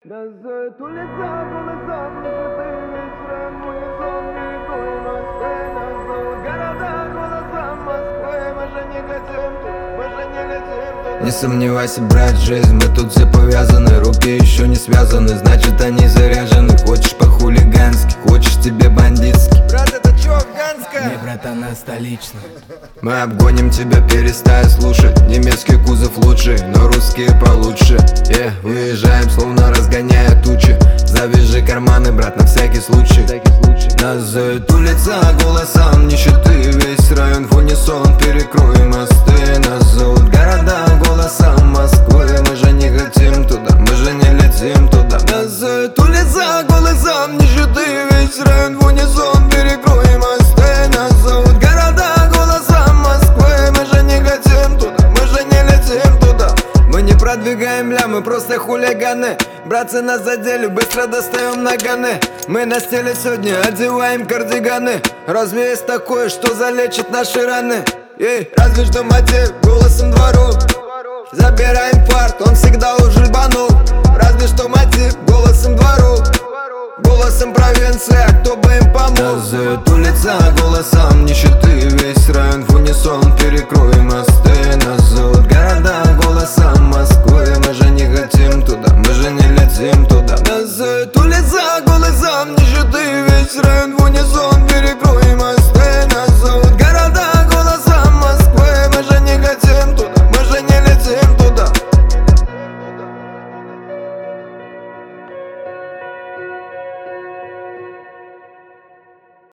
Газует улица голосом, нищеты весь район в унисон, перекроем мосты, нас зовут города голосом Москвы. Мы же не хотим тут, мы же не летим туда. Не сомневайся, брат, жизнь, мы тут все повязаны. Руки еще не связаны, значит они заряжены. Хочешь по-хулигански, хочешь тебе бандитски. Брат, это чё, афганская? Не, братан, а столично. Мы обгоним тебя, перестая слушать. Немецкий кузов лучший, но русские получше. Выезжаем, словно разгоняя тучи. Завяжи карманы, брат, на всякий случай. Нас зовет улица голосом нищеты, весь район в унисон, перекроем мосты. Нас зовут города голосом Москвы. Мы же не хотим туда, мы же не летим туда. Нас зовет улица голосом нищеты, весь район в унисон, перекроем мосты. Нас зовут города голосом Москвы. Мы же не хотим туда, мы же не летим туда. Мы не продвигаем ля, мы просто хулиганы. Братцы, нас задели, быстро достаем наганы. Мы на стиле сегодня одеваем кардиганы. Разве есть такое, что залечит наши раны? Разве что мотив голосом двору. Забираем фарт, он всегда уже льбанул. Разве что мотив голосом двору. Голосом провинции, а кто бы им помог? Нас зовет улица голосом нищеты, весь район в унисон, перекроем мосты.